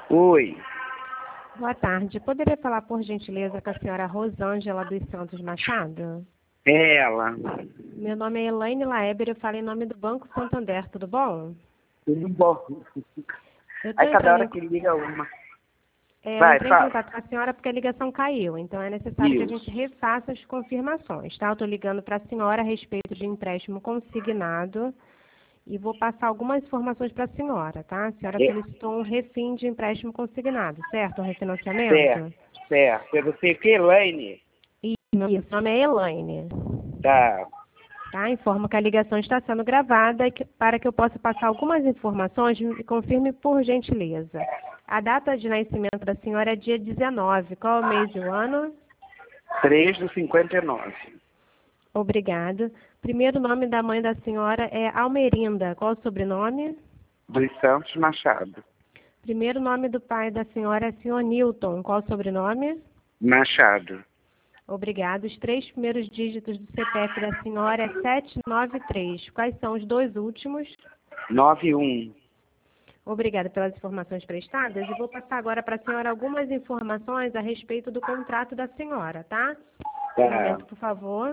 Oi, Boa tarde. Poderia falar, por gentileza, com a senhora Rosângela dos Santos Machado? é ela. Meu nome é Elaine Laeber, eu falo em nome do Banco Santander, tudo bom? Tudo bom? Eu tô Aí cada entrando hora em, que liga uma. eu Vai, entrei em fala. contato com a senhora porque a ligação caiu, então é necessário que a gente Isso. refaça as confirmações, tá? Eu tô ligando para a senhora a respeito de empréstimo consignado e vou passar algumas informações para a senhora, tá? A senhora É, solicitou um refim de empréstimo consignado, certo? Um certo, refinanciamento? certo. É você que, Elaine? Isso, meu nome é Elaine. Tá. Tá? Informo que a ligação está sendo gravada e para que eu possa passar algumas informações, me confirme por gentileza. A data de nascimento da senhora é dia 19. Qual é o mês e o ano? 3 do 59. Obrigado. Primeiro nome da mãe da senhora é Almerinda. Qual o sobrenome? Dos Santos Machado. Primeiro nome do pai da senhora é senhor Newton. Qual o sobrenome? Machado. Obrigado. Os três primeiros dígitos do CPF da senhora é 793. Quais são os dois últimos? 91. Obrigada pelas informações prestadas e vou passar agora para a senhora algumas informações a respeito do contrato da senhora, tá? Um Tá. momento, por favor.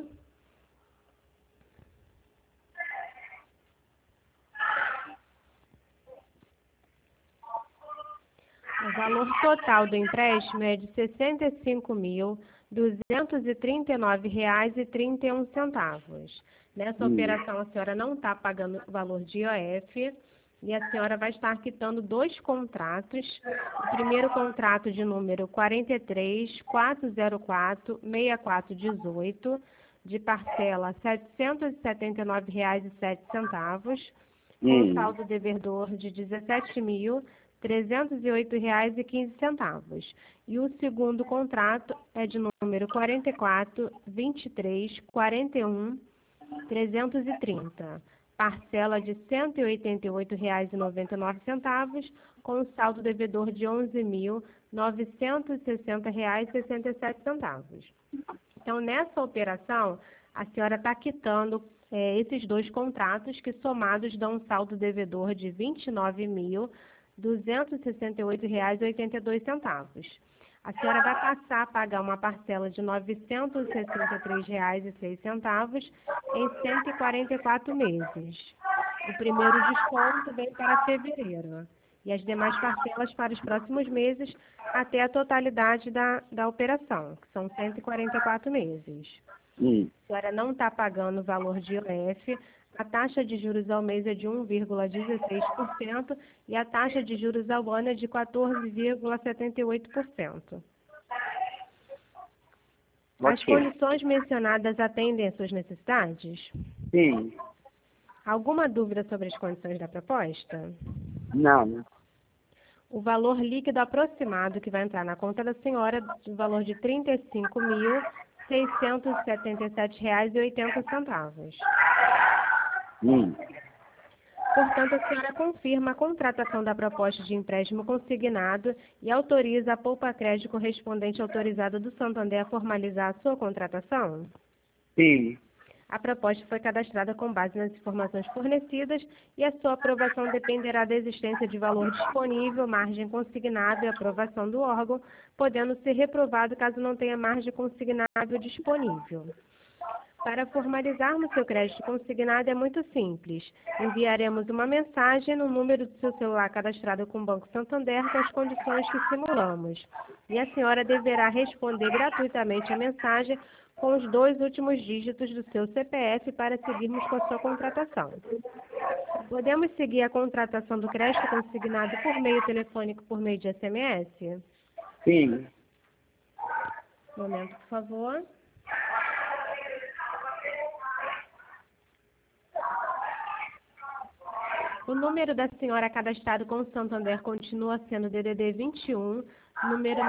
O valor total do empréstimo é de R$ 65.239,31. Nessa operação, a senhora não está pagando o valor de IOF e a senhora vai estar quitando dois contratos. O primeiro contrato de número 43.404.6418, de parcela R$ 779,07, com saldo devedor de R$ 17.308,15. E o segundo contrato é de número 44.23.41.330, parcela de R$ 188,99, com saldo devedor de R$ 11.960,67. Então, nessa operação, a senhora está quitando esses dois contratos que somados dão um saldo devedor de R$ 29.268,82. A senhora vai passar a pagar uma parcela de R$ 963,06 em 144 meses. O primeiro desconto vem para fevereiro e as demais parcelas para os próximos meses até a totalidade da operação, que são 144 meses. A senhora não está pagando o valor de IOF, a taxa de juros ao mês é de 1,16% e a taxa de juros ao ano é de 14,78%. As Ok. condições mencionadas atendem às suas necessidades? Sim. Alguma dúvida sobre as condições da proposta? Não. O valor líquido aproximado que vai entrar na conta da senhora é do valor de R$ 35.677,80. Portanto, a senhora confirma a contratação da proposta de empréstimo consignado e autoriza a Poupa Crédito correspondente autorizada do Santander a formalizar a sua contratação? Sim. A proposta foi cadastrada com base nas informações fornecidas e a sua aprovação dependerá da existência de valor disponível, margem consignada e aprovação do órgão, podendo ser reprovado caso não tenha margem consignável disponível. Para formalizarmos seu crédito consignado é muito simples. Enviaremos uma mensagem no número do seu celular cadastrado com o Banco Santander com as condições que simulamos. E a senhora deverá responder gratuitamente a mensagem com os dois últimos dígitos do seu CPF para seguirmos com a sua contratação. Podemos seguir a contratação do crédito consignado por meio telefônico, por meio de SMS? Sim. Um momento, por favor. O número da senhora cadastrado com o Santander continua sendo DDD 21, número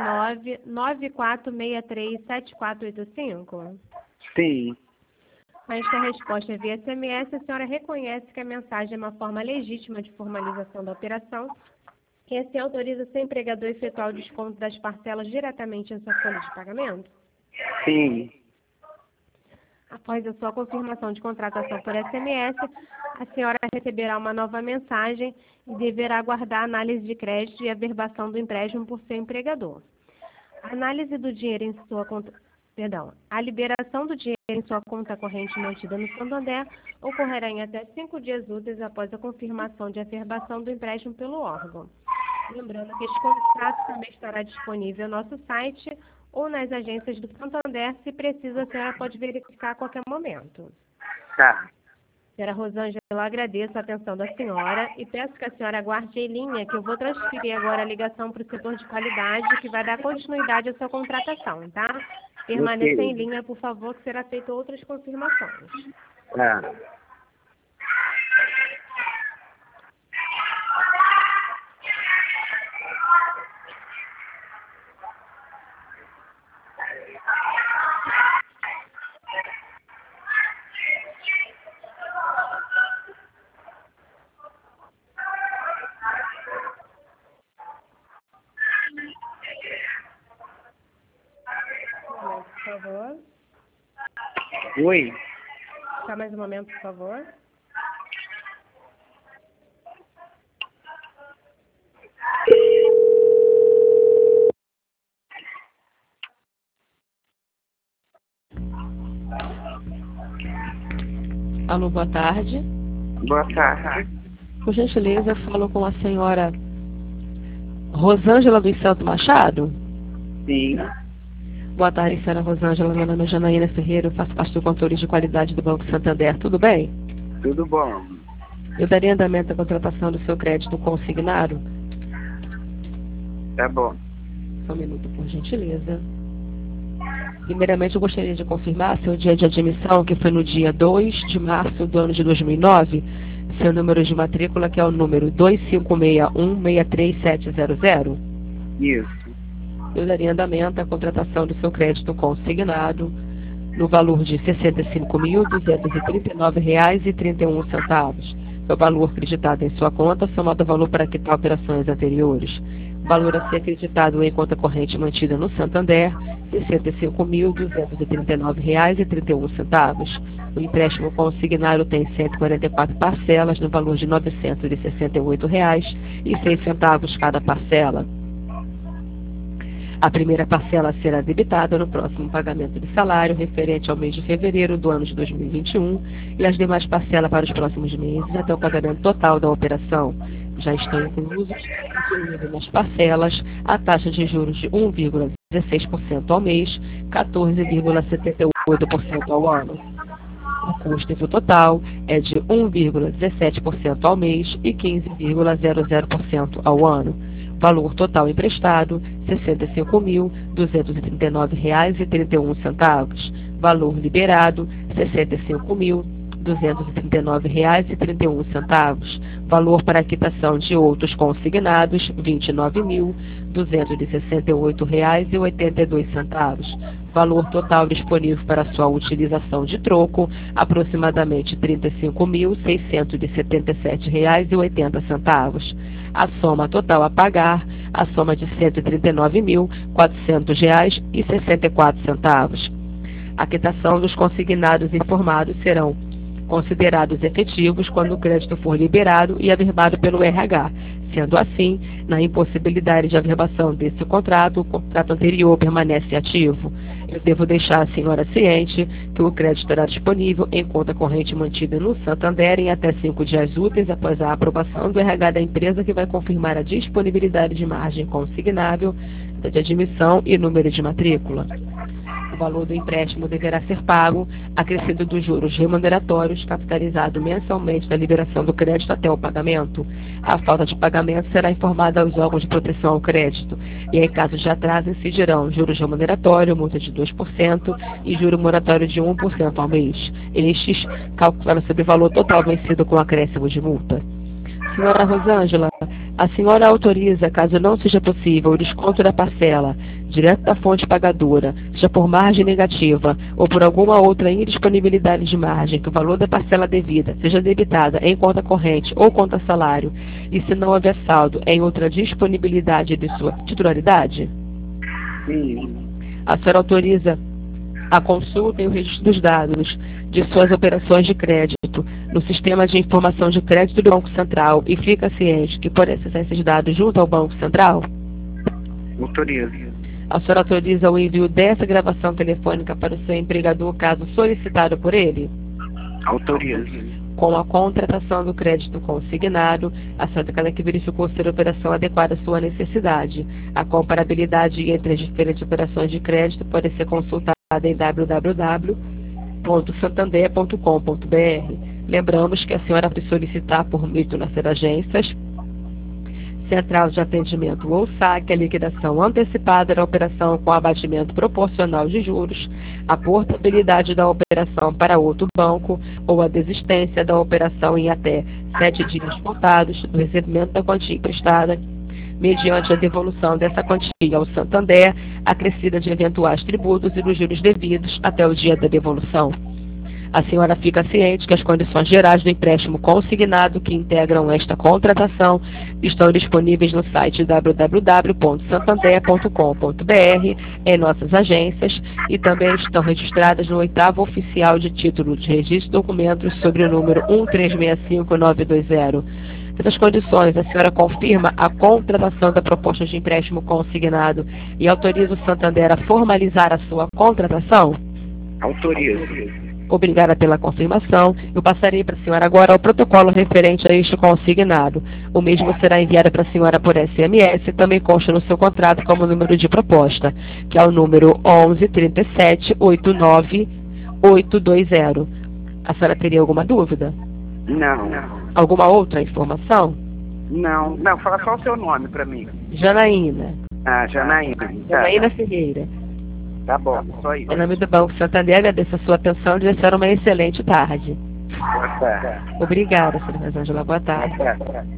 994637485? Sim. Com esta resposta via SMS, a senhora reconhece que a mensagem é uma forma legítima de formalização da operação e assim autoriza seu empregador a efetuar o desconto das parcelas diretamente em sua folha de pagamento? Sim. Após a sua confirmação de contratação por SMS, a senhora receberá uma nova mensagem e deverá aguardar a análise de crédito e averbação do empréstimo por seu empregador. A análise do dinheiro em sua conta, a liberação do dinheiro em sua conta corrente mantida no Santander ocorrerá em até 5 dias úteis após a confirmação de averbação do empréstimo pelo órgão. Lembrando que este contrato também estará disponível no nosso site ou nas agências do Santander. Se precisa, a senhora pode verificar a qualquer momento. Tá. Senhora Rosângela, eu agradeço a atenção da senhora e peço que a senhora aguarde em linha, que eu vou transferir agora a ligação para o setor de qualidade, que vai dar continuidade à sua contratação, tá? Permaneça em linha, por favor, que será feito outras confirmações. Tá. Por favor. Oi. Só mais um momento, por favor. Alô, boa tarde. Boa tarde. Por gentileza, eu falo com a senhora Rosângela dos Santos Machado. Sim. Boa tarde, senhora Rosângela. Meu nome é Janaína Ferreira, eu faço parte do controle de qualidade do Banco Santander. Tudo bem? Tudo bom. Eu daria andamento à contratação do seu crédito consignado. Tá bom. Só um minuto, por gentileza. Primeiramente, eu gostaria de confirmar seu dia de admissão, que foi no dia 2 de março do ano de 2009, seu número de matrícula, que é o número 2561-63700. Isso. Eu daria andamento à contratação do seu crédito consignado no valor de R$ 65.239,31. É o valor acreditado em sua conta, somado ao valor para quitar operações anteriores. O valor a ser acreditado em conta corrente mantida no Santander, R$ 65.239,31. O empréstimo consignado tem 144 parcelas no valor de R$ 968,06 cada parcela. A primeira parcela será debitada no próximo pagamento de salário referente ao mês de fevereiro do ano de 2021 e as demais parcelas para os próximos meses até o pagamento total da operação. Já estão incluídas nas parcelas a taxa de juros de 1,16% ao mês, 14,78% ao ano. O custo total é de 1,17% ao mês e 15,00% ao ano. Valor total emprestado, R$ 65.239,31. Valor liberado, R$ 65.239,31. Valor para quitação de outros consignados, R$ 29.268,82. Valor total disponível para sua utilização de troco, aproximadamente R$ 35.677,80. A soma total a pagar, a soma de R$ 139.400,64. A quitação dos consignados informados serão considerados efetivos quando o crédito for liberado e averbado pelo RH. Sendo assim, na impossibilidade de averbação desse contrato, o contrato anterior permanece ativo. Eu devo deixar a senhora ciente que o crédito estará disponível em conta corrente mantida no Santander em até 5 dias úteis após a aprovação do RH da empresa, que vai confirmar a disponibilidade de margem consignável, de admissão e número de matrícula. O valor do empréstimo deverá ser pago, acrescido dos juros remuneratórios, capitalizado mensalmente da liberação do crédito até o pagamento. A falta de pagamento será informada aos órgãos de proteção ao crédito, e em caso de atraso incidirão juros remuneratório, multa de 2% e juro moratório de 1% ao mês. Estes calculados sobre o valor total vencido com acréscimo de multa. Senhora Rosângela, a senhora autoriza, caso não seja possível, o desconto da parcela, direto da fonte pagadora, seja por margem negativa ou por alguma outra indisponibilidade de margem, que o valor da parcela devida seja debitada em conta corrente ou conta salário, e se não houver saldo em outra disponibilidade de sua titularidade? Sim. A senhora autoriza a consulta e o registro dos dados de suas operações de crédito no sistema de informação de crédito do Banco Central e fica ciente que pode acessar esses dados junto ao Banco Central? Autorizo. A senhora autoriza o envio dessa gravação telefônica para o seu empregador caso solicitado por ele? Autorizo. Com a contratação do crédito consignado, a senhora declara que verificou ser a operação adequada à sua necessidade. A comparabilidade entre as diferentes operações de crédito pode ser consultada em www.santander.com.br. Lembramos que a senhora pode solicitar por meio de nossas agências, Central de Atendimento ou SAC, a liquidação antecipada da operação com abatimento proporcional de juros, a portabilidade da operação para outro banco ou a desistência da operação em até 7 dias contados do recebimento da quantia emprestada, mediante a devolução dessa quantia ao Santander, acrescida de eventuais tributos e dos juros devidos até o dia da devolução. A senhora fica ciente que as condições gerais do empréstimo consignado que integram esta contratação estão disponíveis no site www.santander.com.br, em nossas agências, e também estão registradas no 8º Oficial de Título de Registro de Documentos sobre o número 1365920. Essas condições, a senhora confirma a contratação da proposta de empréstimo consignado e autoriza o Santander a formalizar a sua contratação? Autorizo. Obrigada pela confirmação. Eu passarei para a senhora agora o protocolo referente a este consignado. O mesmo será enviado para a senhora por SMS e também consta no seu contrato como número de proposta, que é o número 113789-820. A senhora teria alguma dúvida? Não. Alguma outra informação? Não, fala só o seu nome pra mim. Janaína. Ah, Janaína. Tá. Janaína Ferreira. Tá bom, só isso. Em nome do Banco Santander, agradeço a sua atenção e desejo uma excelente tarde. Tá. Obrigada, senhora Rosângela. Boa tarde. Tá.